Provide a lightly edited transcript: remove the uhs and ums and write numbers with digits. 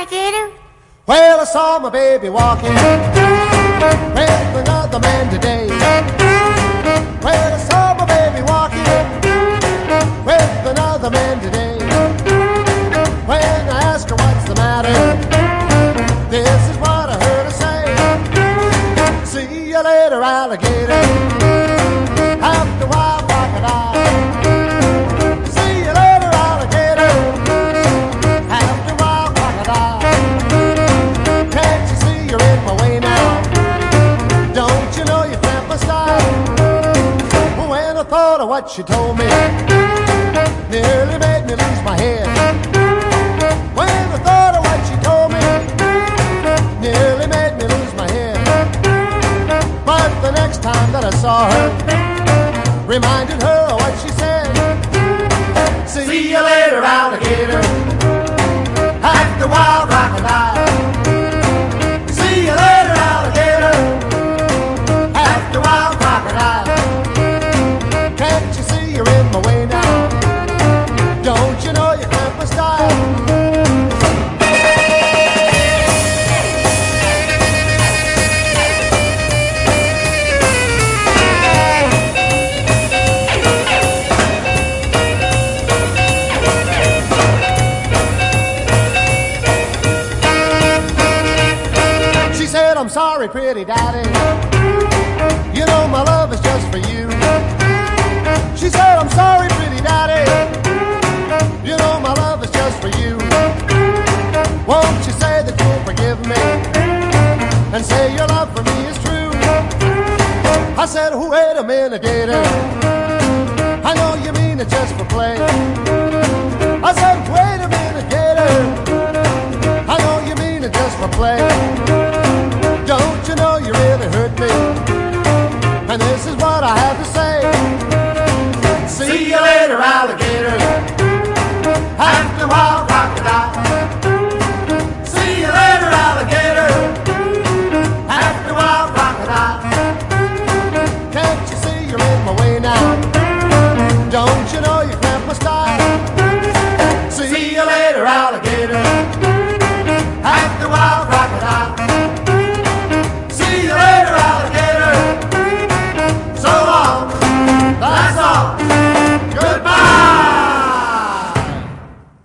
alligator? Well, I saw my baby walking with another man today. Well, I saw my baby walking with another man today. When I asked her what's the matter, this is what I heard her say. See you later, alligator. After a while, crocodile. See you later, alligator. After a while, crocodile. Can't you see you're in my way now? Don't you know you cramp my style? When I thought of what she told me, nearly made me lose my head. When I thought of what she told me, nearly made me lose my head. But the next time that I saw her, reminded her of what she said. See you later, alligator. After a while, crocodile. See you later, alligator. After a while, crocodile. Can't you see you're in my way now? Don't you know you cramp my style? She said, I'm sorry, pretty daddy. You know my love is just for you. She said, I'm sorry, pretty daddy. You know my love is just for you. Won't you say that you'll forgive me and say your love for me is true? I said, wait a minute, gator. I know you mean it just for play. I said, wait a minute, gator. I know you mean it just for play. Don't you know you really hurt me? And this is what I have to say. See you later, alligator. After a while, crocodile.